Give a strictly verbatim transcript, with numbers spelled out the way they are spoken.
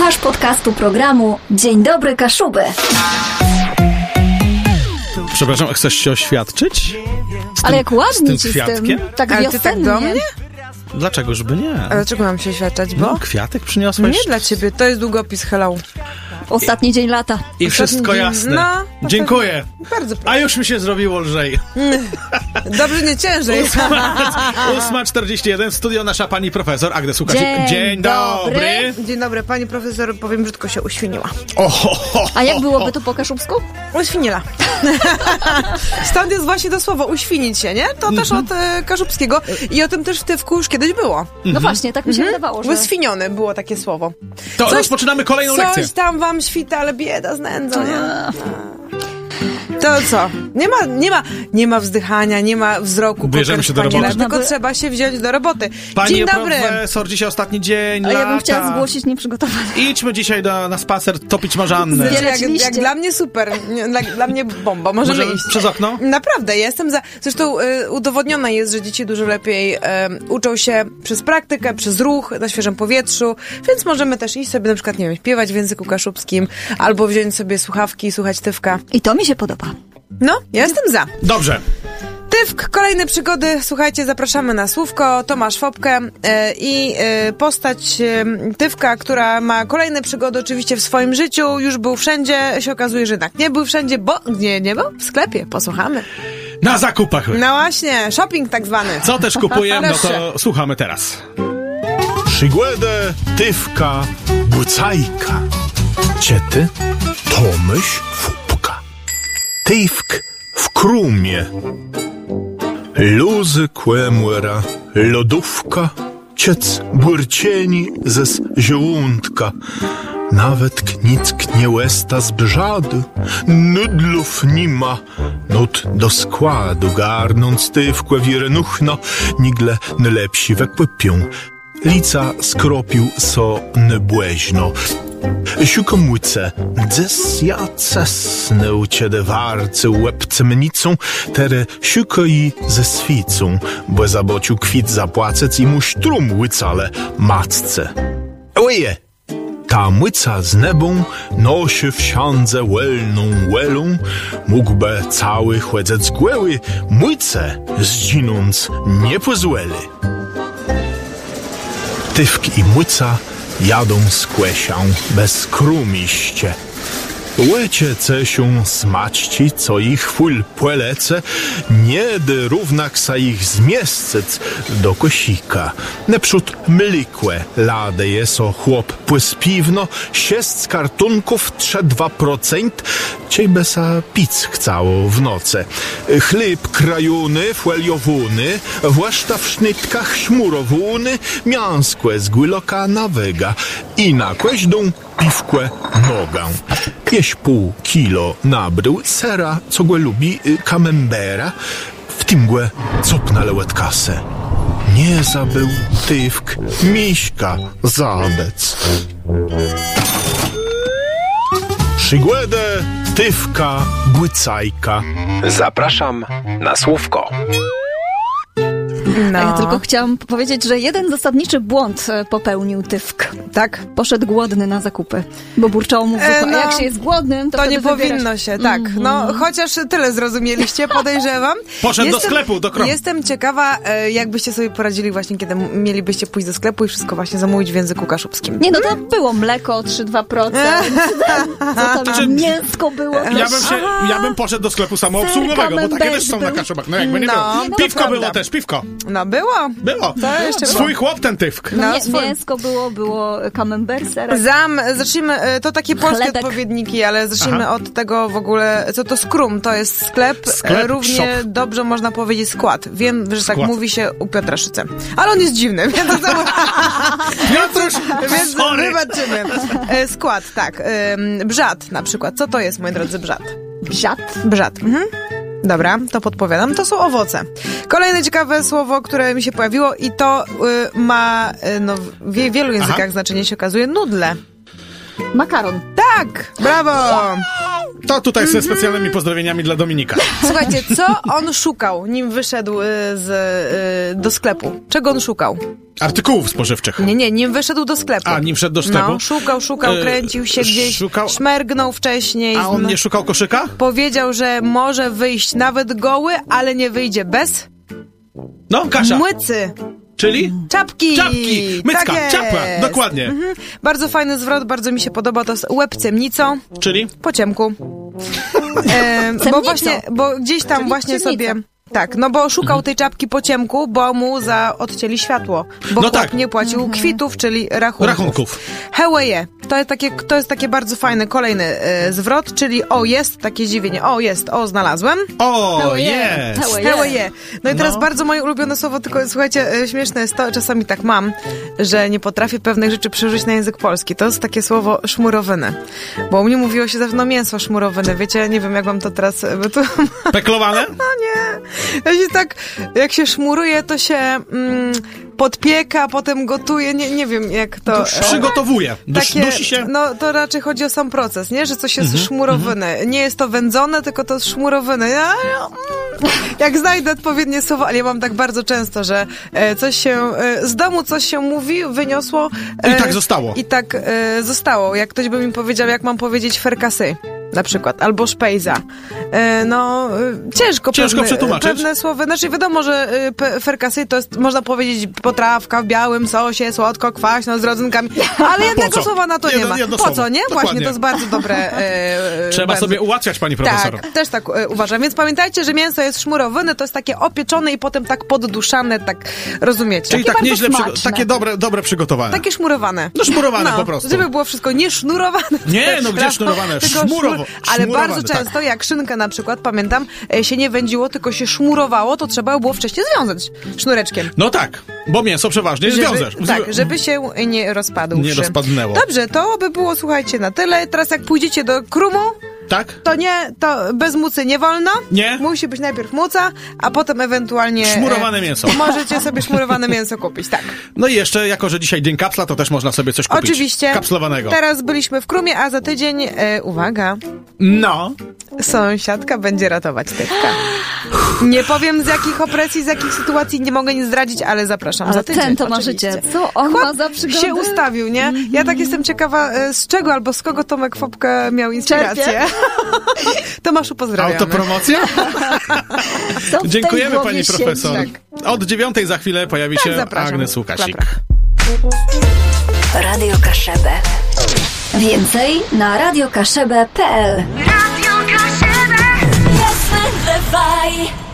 Słuchasz podcastu programu Dzień Dobry Kaszuby. Przepraszam, chcesz się oświadczyć? Z Ale tym, jak ładnie z tym ci kwiatkiem? z tym. Tak Ale ty tak do mnie? Dlaczego, żeby nie? A dlaczego mam się oświadczać, bo? No, kwiatek przyniosłeś? Nie dla ciebie, to jest długopis, hello. Ostatni dzień lata. I wszystko dzień- jasne. no, Dziękuję. Bardzo proszę. A już mi się zrobiło lżej. Dobrze, nie ciężej. ósma czterdzieści jeden, studio nasza pani profesor Agnes Łukasik. Dzień Dzień dobry. dobry. Dzień dobry, pani profesor, powiem brzydko, się uświniła. O, ho, ho, A jak ho, byłoby ho. to po kaszubsku? Uświnila. Stąd jest właśnie to słowo, uświnić się, nie? To też od e, kaszubskiego. I o tym też w Tywku już kiedyś było. No właśnie, tak mi się wydawało, że... Uswiniony było takie słowo. To Coś- rozpoczynamy kolejną Coś lekcję. tam wam świta, ale bieda z nędzą, nie? To co? Nie ma, nie ma, nie ma wzdychania, nie ma wzroku. Bierzemy się do pokryć roboty. paniela, Tylko Żeby- trzeba się wziąć do roboty. Pani Dzień dobry. profesor, dzisiaj ostatni dzień A lata. ja bym chciała zgłosić nieprzygotowanie. Idźmy dzisiaj do, na spacer topić marzannę. Zbierać Jak, jak liście. dla mnie super, Nie, dla, dla mnie bomba, możemy Możemy iść. przez okno? Naprawdę, ja jestem za... Zresztą y, udowodnione jest, że dzieci dużo lepiej y, uczą się przez praktykę, przez ruch, na świeżym powietrzu, więc możemy też iść sobie na przykład, nie wiem, śpiewać w języku kaszubskim, albo wziąć sobie słuchawki i słuchać Tywka. I to mi się podoba. No, ja jestem za. Dobrze. Tywk, kolejne przygody, słuchajcie, zapraszamy na słówko, Tomasz Fopkę e, i e, postać e, Tywka, która ma kolejne przygody oczywiście w swoim życiu, już był wszędzie, się okazuje, że jednak nie był wszędzie, bo nie, nie był w sklepie, posłuchamy. Na zakupach. No właśnie, shopping tak zwany. Co też kupujemy, no to Proszę. słuchamy teraz. Przygłedę Tywka Bucajka. Ciety Tomyś Fupka. Tywk w krumie. Luzy kłemłera, lodówka, ciec burcieni ze ziołuntka. Nawet knick nie łesta z brzadu, nudlów nie ma, nud do składu, garnąc Tywkłe wirenuchno, nigle nlepsi we kłypią. Lica skropił so nebłeźno. Siukomłyce, dzes ja cesnę ciede warce łebcemnicą, tere siuko i ze swicą, bo zabociu kwit zapłacec i mu strum łycale macce. Oje! Ta młyca z nebą nosi w siandze łelną łelą, mógłby cały chłedzec głeły młyce zdzinąc nie pozłeli. Tywk i młyca jadą z kłesią bez krumiście. Łycie ce się smaćci, co ich ful płelece, nie dy równak sa ich zmiescec do kosika. Neprzód mlikłe lade jeso chłop płys piwno, siest z kartunków trze dwa procent, ciej besa pic chciało w noce. Chleb krajony, foliowuny, właszta w sznytkach śmurowuny, mięskłe z głyloka nawyga i na kłeźdą piwkłe nogę. Jeś pół kilo nabrył sera, co go lubi, y, camembera, w tym głę copna lełetkasę. Nie zabył Tywk miśka zabec. Przygłedę Tywka Błycajka. Zapraszam na słówko. No. A ja tylko chciałam powiedzieć, że jeden zasadniczy błąd e, popełnił Tywk. Tak? Poszedł głodny na zakupy, bo burczało mu w E, brzuchu, no, a jak się jest głodnym, to, To wtedy nie wybierasz. powinno się, tak. No, chociaż tyle zrozumieliście, podejrzewam. Poszedł do sklepu, do kromu. Jestem ciekawa, e, jakbyście sobie poradzili właśnie, kiedy m- mielibyście pójść do sklepu i wszystko właśnie zamówić w języku kaszubskim. Nie, no to było mleko trzy przecinek dwa procent. Co tam, Znaczy- mięsko było. Ja bym, się, ja bym poszedł do sklepu samoobsługowego, bo takie też są na był. Kaszubach. No jakby nie No, było. no Piwko to było prawda. też, piwko. No było. Było. Co jeszcze było? Swój chłop ten Tywk. No, No, nie, swój- mięsko było, było camembert, serek. Zam, zacznijmy, e, to takie polskie Chlebek. odpowiedniki, ale zacznijmy Aha. od tego w ogóle, co to skrum, to jest sklep, Sklep, e, równie shop. dobrze można powiedzieć skład. Wiem, że tak Skład. mówi się u Piotra Szyce. Ale on jest dziwny, więc to samo... Piotruś, Więc sorry. wybaczymy. E, Skład, tak. Ym, Brzat na przykład. Co to jest, moi drodzy, brzat? Brzat. Brzat. Mhm. Dobra, to podpowiadam. To są owoce. Kolejne ciekawe słowo, które mi się pojawiło i to y, ma y, no, w wie- wielu językach Aha. znaczenie, się okazuje, nudle. Makaron. Tak, brawo! To tutaj ze specjalnymi pozdrowieniami dla Dominika. Słuchajcie, co on szukał, nim wyszedł y, z, y, do sklepu? Czego on szukał? Artykułów spożywczych. Nie, nie, nim wyszedł do sklepu. A, nim wszedł do sklepu? No, szukał, szukał, E, kręcił się gdzieś, szukał- szmergnął wcześniej. A on no. nie szukał koszyka? Powiedział, że może wyjść nawet goły, ale nie wyjdzie bez No, Kasia. młycy. Czyli? Czapki! Czapki! Mycka, Tak jest. czapka, dokładnie. Mhm. Bardzo fajny zwrot, bardzo mi się podoba, to jest łeb ciemnicą Czyli? po ciemku. E, bo Ciemnicą. właśnie, bo gdzieś tam Czyli właśnie ciemnica. sobie... Tak, no bo szukał tej czapki po ciemku, bo mu za odcięli światło. Bo No chłop tak. nie płacił kwitów, czyli rachunków. Rachunków. Hełeje. To jest takie, to jest takie bardzo fajny kolejny e, zwrot, czyli o jest, takie dziwienie. O jest, o znalazłem. O, Hełeje. jest! Hełeje. Hełeje. No i teraz No. bardzo moje ulubione słowo, tylko słuchajcie, e, śmieszne jest to, czasami tak mam, że nie potrafię pewnych rzeczy przełożyć na język polski. To jest takie słowo szmurowyny. Bo u mnie mówiło się zawsze, no mięso szmurowyne. Wiecie, nie wiem jak wam to teraz... e, Bo tu... Peklowane? No nie. Ja się tak, jak się szmuruje, to się mm, podpieka, potem gotuje, nie, nie wiem jak to... Już przygotowuje. Dusz, Takie, dusi się. no to raczej chodzi o sam proces, nie? Że coś jest Mhm, szmurowyne. Nie jest to wędzone, tylko to jest szmurowyne. Ja, ja, mm, jak znajdę odpowiednie słowo, ale ja mam tak bardzo często, że e, coś się, e, z domu coś się mówi, wyniosło. E, I tak zostało. I tak e, zostało. Jak ktoś by mi powiedział, jak mam powiedzieć ferkasy. Na przykład, albo szpejza. E, no, e, ciężko, Ciężko pewne, przetłumaczyć. pewne słowa. Znaczy, wiadomo, że e, pe- ferkasy to jest, można powiedzieć, potrawka w białym sosie, słodko, kwaśno, z rodzynkami, ale jednego co? słowa na to Jedno- nie ma. jedno Po słowo. co, nie? Dokładnie. Właśnie, to jest bardzo dobre. E, Trzeba bardzo. sobie ułatwiać, pani profesor. Tak, też tak e, uważam. Więc pamiętajcie, że mięso jest szmurowyne, to jest takie opieczone i potem tak podduszane, tak rozumiecie? Czyli Takie tak bardzo nieźle, przygo- smaczne. takie dobre, dobre przygotowane. Takie szmurowane. No szmurowane No, po prostu. żeby było wszystko nie sznurowane. Nie, no gdzie tylko sznurowane? tylko Szmurowo- szmur- Ale szmurowane, bardzo tak. często, jak szynkę na przykład, pamiętam, e, się nie wędziło, tylko się szmurowało, to trzeba było wcześniej związać sznureczkiem. No tak, bo mięso przeważnie zwiążesz. Żeby, tak, żeby się nie rozpadł. Nie rozpadnęło. Dobrze, to by było, słuchajcie, na tyle. Teraz jak pójdziecie do Krumu, Tak? to nie, to bez mucy nie wolno. Nie? Musi być najpierw muca, a potem ewentualnie... Szmurowane mięso. Możecie sobie szmurowane mięso kupić, tak. No i jeszcze, jako że dzisiaj dzień kapsla, to też można sobie coś kupić. Oczywiście. Kapslowanego. Teraz byliśmy w Krumie, a za tydzień, e, uwaga, No. sąsiadka będzie ratować Tywka. Nie powiem z jakich opresji, z jakich sytuacji, nie mogę nic zdradzić, ale zapraszam Ale za tydzień. ten to ma oczywiście. życie. Co on Chłop ma za przygody? się ustawił, nie? Ja tak jestem ciekawa, e, z czego albo z kogo Tomek Fopke miał inspirację. Tomaszu, pozdrawiamy. Autopromocja? Co w tej Dziękujemy głowie pani siedzi? profesor. Od dziewiątej za chwilę pojawi Tak, się zapraszam. Agnes Łukasik. Zapraszam. Radio Kaszebę. Więcej na radiokaszebę kropka p l. Radio Kaszebę. Jasne, dawaj.